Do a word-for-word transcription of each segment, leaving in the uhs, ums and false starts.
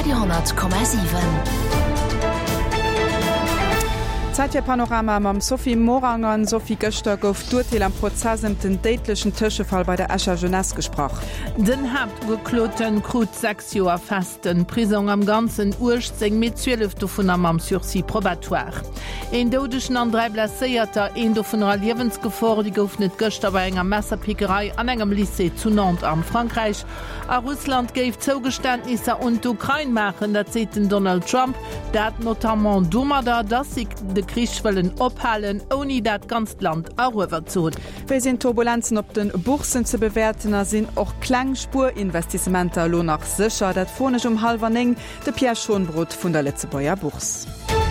dreihundert Komma sieben. Zeitja Panorama mam Sophie Moranger Sophie Göster gouf d'Urteil am Prozess im den datelechen Tischefall bei der Escher Jeunesse gesproch. Den habt gekloten Krut sechs Joer festen Prison am ganzen Urcht seng mit zwölf vun am am Sursis probatoire. En dodeschen an drei Blaséierter en do vun Liwensgefor, die gouf net Göster bei enger Messerpikerei an engem Lycée zu Nantes am Frankreich. A Russland geif Zougeständnisse und Ukraine machen, dat seten Donald Trump, dat notamment dummer da, dass sich de Kriechwellen ophalen, oni dat ganz Land awer zon. We sind Turbulenzen op den Bursen ze bewertener sinn och Klangspurinvestissementer lo nach sicher, dat vornech um halber eng de Pierre Schonbrot vun der Letzebauer Buchs.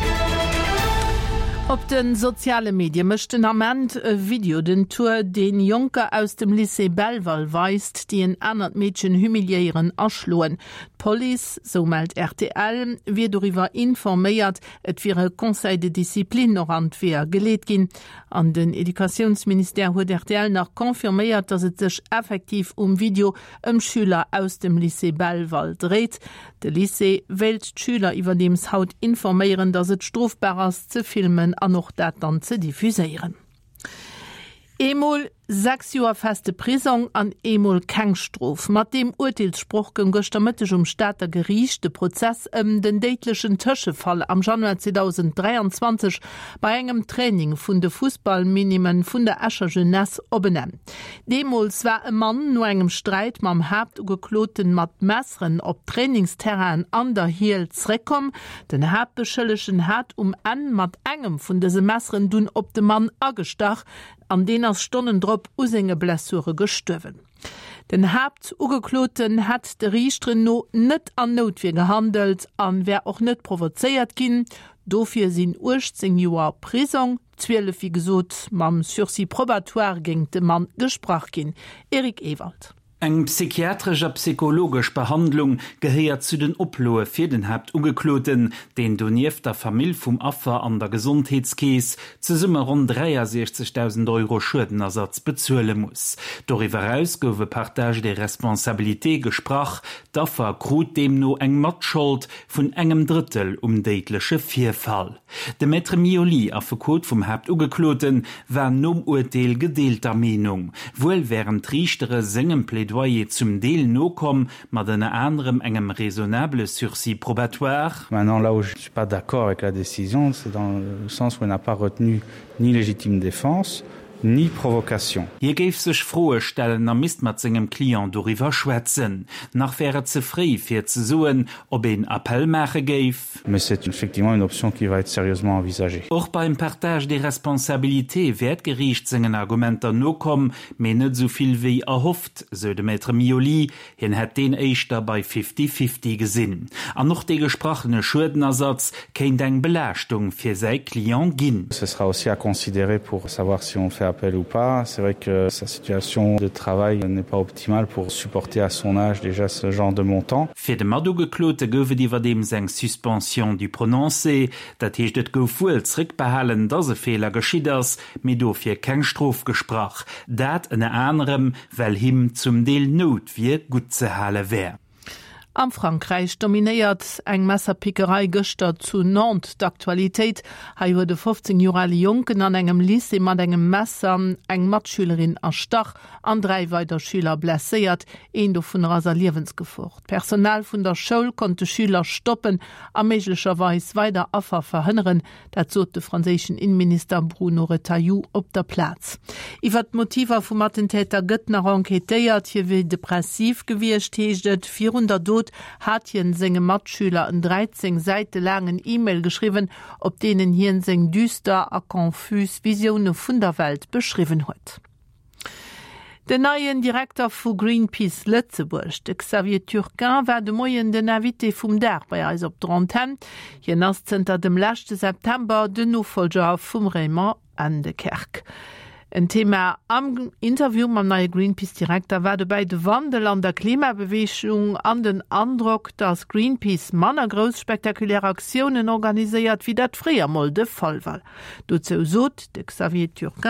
Op den soziale Medien mechten amment e Video den Tour den Junker aus dem Lycée Belval weist, die en anert Mädchen humiliieren aschloen. Police, so meldt R T L, wie darüber informiert, et wie Conseil de Disziplin noch an wer geleet gin. An den Edukationsminister huet R T L nach konfirmiert, dass es sich effektiv um Video um Schüler aus dem Lycée Belval dreht. De Lycée wählt Schüler über dems Haut informieren, dass es strafbar ist, zu filmen an noch dat dann zu diffusieren. Emol sechs Joer feste Prison an Emol Kengstrof. Mat dem Urteilsspruch gën gostermëttech um Staater Gericht de Prozess ëm um den deitlechen Tëschefall am Januar zwanzig dreiundzwanzig bei engem Training vun de Fußballminimen vun der Escher Jeunesse obenem. Demols war e Mann no engem Streit mam Habt ugekloten mat Messeren op Trainingsterrain an der Hiel zrekom. Den Hauptbeschëllechen hat um an mat engem vun dese Messeren dun op de Mann agestach, an den as Stonnen drop usenge Blessure gestöwen. Den Habt ugekloten hat de Richtrin no net an Notwehr gehandelt, an wer auch net provozeiert gin, dofir sinn urchtzehn Joer Prison, zwölf wie gesot, mam Sursis probatoire ging de Mann gesprach gin. Erik Ewald. Eng psychiatrischer psychologisch Behandlung geheiert zu den Oploe fir den Habt ugekloten, den doniert der Familie vum Affer an der Gesundheitskäes zu Summe rund dreiundsechzigtausend Euro Schuldenersatz bezuele muss. Darüber aus gowe Partage der Responsabilité gesprach, daffer krut dem no eng Matschuld vun engem Drittel um deitliche Vierfall. De Maître Mioli a Verkot vom Habt ugekloten war nom Urteil gedeelter Meinung, wohl wären trichtere singem Plädoyer zum Deel no kom, mat den anderem engem raisonnable sursis probatoire. Maintenant, là où je ne suis pas d'accord avec la décision, c'est dans le sens où elle n'a pas retenu ni légitime défense, ni provocation. Hier geif sech frohe Stellen am mist mat segem Klient doriwer schwätzen. Nach wäre ze frei fir ze soen, ob en Appell mache geif. Mais c'est effectivement une option qui va être sérieusement envisagée. Auch beim Partage des Responsabilités werd gericht segen Argumenter no kom, me net soviel wie erhofft, so de Maître Mioli, hin het den Eichter bei fifty fifty gesinn. An noch de gesprochene Schuldenersatz kein eng Belastung fir sei Klient ginn. Ce sera aussi à considérer pour savoir si on fait appel ou pas. C'est vrai que sa situation de travail n'est pas optimale pour supporter à son âge déjà ce genre de montant. Für de Mado geklote gowe diwer dem seng Suspension du Prononcé, dat hecht et gouf wohl zrickbehalen, dass se Fehler geschieht ass, me do fir keng Strof gesprach. Dat en anderem, well him zum Deel not wie gut ze halle wär. Am Frankreich dominiert eng Messerpikerei Göster zu Nantes d'Aktualitéit. Ha huet de fünfzehn Jahre Jungen an engem Lycée mat engem Messer eng Matschülerin erstach, an drei weiter Schüler blessiert, een do vun raser Liwensgefocht. Personal vun der Schoul konnte Schüler stoppen, a méiglecherweis weiter Affer verhënneren, dat zot de franzéschen Innenminister Bruno Retailleau op der Platz. Iwer d'Motiver vum Attentäter gëtt nach enquetéiert, hier wie depressiv gewircht heeschtet, vierhundert hat hien senge Matschüler en dreizehn Seite langen E-Mail geschrieben, op denen hien seng düster a konfus Visionen vun der Welt beschrieben huet. Den neuen Direktor vu Greenpeace Lützeburg, de Xavier Turquin, war de moien den Invité vum Der bei eis op Dronten. Hien ass zenter dem letzten September de Nofolger vum Raymond an de Kerk. Ein Thema am Interview am neue Greenpeace-Direktor war dabei de Wandel an der Klimabewegung an den Eindruck, dass Greenpeace manner groß spektakuläre Aktionen organisiert, wie dat früher mal der Fall war. Dazu sagt der Xavier Turquin: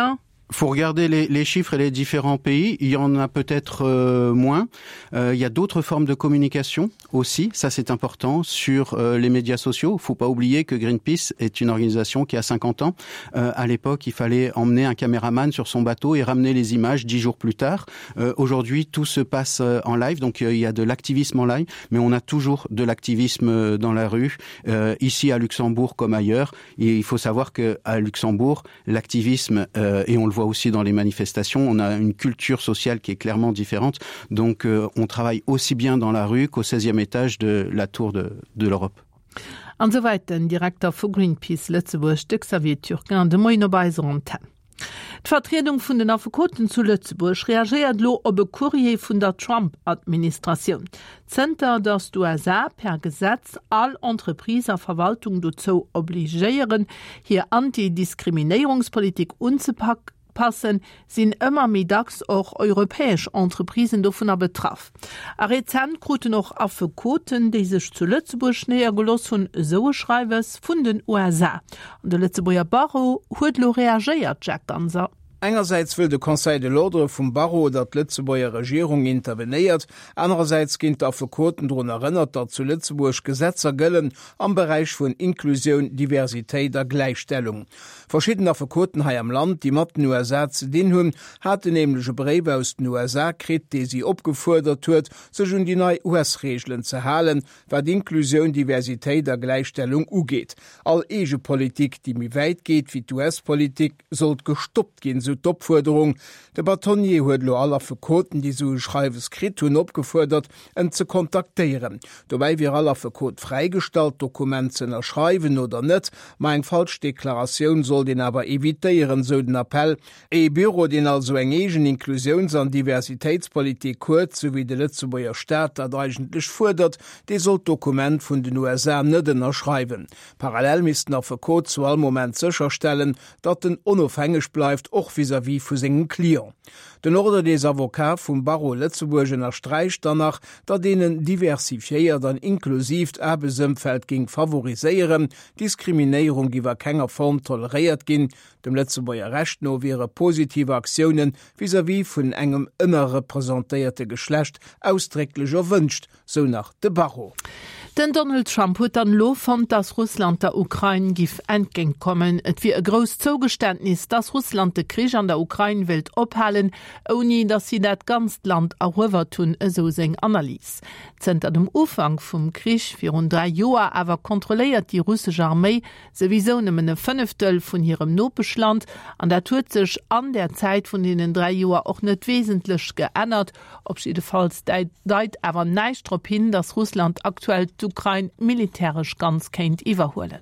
faut regarder les, les chiffres et les différents pays. Il y en a peut-être euh, moins. Euh, il y a d'autres formes de communication aussi. Ça, c'est important sur euh, les médias sociaux. Il ne faut pas oublier que Greenpeace est une organisation qui a cinquante ans. Euh, à l'époque, il fallait emmener un caméraman sur son bateau et ramener les images dix jours plus tard. Euh, aujourd'hui, tout se passe euh, en live. Donc, euh, il y a de l'activisme en live, mais on a toujours de l'activisme dans la rue, euh, ici à Luxembourg comme ailleurs. Et il faut savoir qu'à Luxembourg, l'activisme, euh, et on le voit aussi dans les manifestations, on a une culture sociale qui est clairement différente. Donc, euh, on travaille aussi bien dans la rue qu'au seizième étage de la tour de, de l'Europe. Insoweit den Direktor vu Greenpeace Lützeburg de Xavier Türkin de Moino Beisonten. D'Vertretung vun den Advokaten zu Lützeburg reagiert lo op e Courrier vun der Trump-Administration. Zenter dats d'U S A per Gesetz all Entrepriser Verwaltung dozo obligéieren, hier Antidiskriminierungspolitik unzupacken, passen sinn ëmmer midags och europäesch Entreprisen dovunner betraff. A Rezent kruten noch Affekoten, déi sech zu Lützeburg näher gelos hunn so Schreiwes vun den U S A. Und de Lützeburger Barrow huet lo reageiert Jack Ganser. Einerseits will de Conseil de l'Ordre vum Barrow dat Lützeburger Regierung interveniert, andererseits ginnt der Verkoten dron erinnert, dat zu Lützeburg Gesetzer gëllen am Bereich vun Inklusion, Diversitéit der Gleichstellung. Verschiedener Verkoten hai am Land, die mat den U S A ze den hunn, hat de nämliche Briefe aus den U S A krit, die sie opgefordert huet, sech hun die neue U S-Regeln ze halen, wat Inklusion, Diversitéit der Gleichstellung ugeht. All ege Politik, die mi weit geht wie die U S-Politik, sollt gestoppt gehen, so Doppforderung. Der Batonier huet lo aller Verkoten, die so Schreiwes krit hun opgefordert, en ze kontaktieren. Dobei wir aller Verkot freigestalt Dokumenten erschreiben oder net, ma eng Falschdeklaration soll den aber evitieren, so den Appell. E Büro, den also engegen Inklusions- an Diversitätspolitik kurz, so wie de Lützeburger Staat dat eigentlich fordert, die soll Dokument vun den U S A nëden erschreiben. Parallel missten der Verkot zu allem Moment sicherstellen, dat den unabhängig bleibt, och vis-à-vis vu segem Klier. Den Ordre des Avocats vum Barrow Lützeburgen erstreicht danach, dat denen diversifiiert an inklusiv Erbesëmfeld ging favoriseieren, Diskriminierung iwwer kenger Form toleriert gin, dem Lützeburger Recht no wäre positive Aktionen vis-à-vis vun engem ëmmer repräsentéierte Geschlecht ausdrücklich erwünscht, so nach de Barrow. Den Donald Trump huet an lo fand, dass Russland der Ukraine gif entgeng kommen. Et wie e gros Zugeständnis, dass Russland de Krieg an der Ukraine wild ophalen, oni dass sie net ganz Land awer tun eso seng Analyse. Zenter dem Ufang vum Krieg vir rund drei Joer awer kontrolliert die russische Armee sowieso nimmen e Fünftel vun ihrem Nopeschland, an der tut sech an der Zeit von denen drei Joer auch net wesentlich geändert, obschiedefalls deit awer neistrop hin, dass Russland aktuell Ukraine militärisch ganz kennt iwwerholen.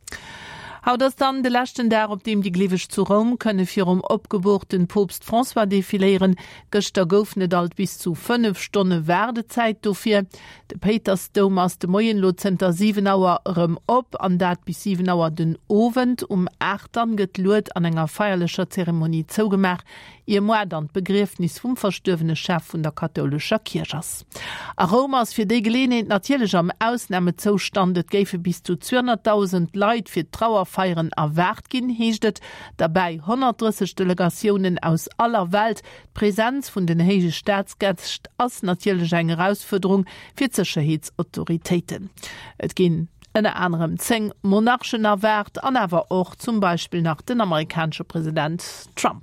Haut das dann de lächten der, op dem die Gliwisch zu Rom könne fir um opgeburten Popst François defilieren, gëchter goufnet alt bis zu fünf Stunden Werdezeit dofir. De Petersdom aus de Moyenlozenter sieben Auer rem op, an dat bis sieben Auer den Ovent um acht an getluet an enger feierlicher Zeremonie zougemach, ihr Mordern Begriffnis vum verstöwene Chef vun der katholischer Kirchers. A Rom ass fir de Gelegenheit natierlich am Ausnahmezustandet géfe bis zu zweihunderttausend Leiit fir Trauer feieren erwert gin heeschtet, dabei hundertdreißig Delegationen aus aller Welt. Präsenz vun den heege Staatsgäst ass natierlech eng Herausforderung fir Sicherheitsautoritäten. Et gin ënne anderem zeng monarchen erwert, an awer och zum Beispiel nach den amerikanische Präsident Trump.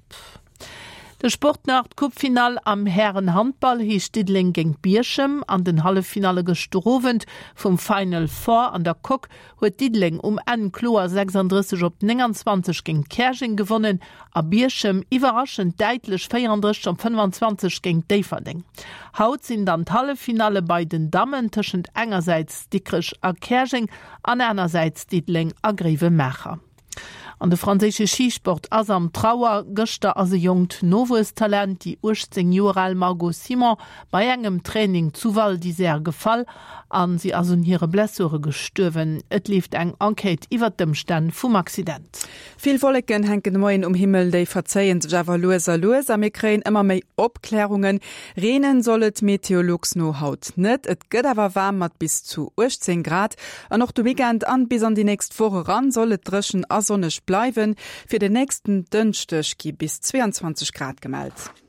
De Sportnacht-Cupfinal am Herrenhandball hi Stidling gegen Bierschem an den Hallefinale gestorowend vom Final Four an der Cook huet Didling um en Kloer sechsunddreißig op neunundzwanzig gegen Kersching gewonnen, a Bierschem überraschend deitlich vierunddreißig um fünfundzwanzig gegen Deverding. Haut sind dann Hallefinale bei den Damen tschend engerseits Dickrich a Kersching, an einerseits Didling a Greve Mecher. An de franzésche Skisport ass am Trauer gëchter as se jongt nowes Talent die uchtzehn Joral Margot Simon bei engem Training zuwal die sehr gefall, an sie as un hire Blessure gestürwen. Et lief eng Enquete iwwer dem Stand vum Accident. Viel Wolleken henken Moien um Himmel déi verzeien Java loser loes am Kräen immer méi Opklärungen. Renen sollet Meteorologs no haut net. Et gëtt awer warm mat bis zu achtzehn Grad. An noch du Weekend an bis an die nächst Woche ran sollet dreschen a sonnech bleiwen, fir den nächsten Dënchtech gi bis zweiundzwanzig Grad gemeldt.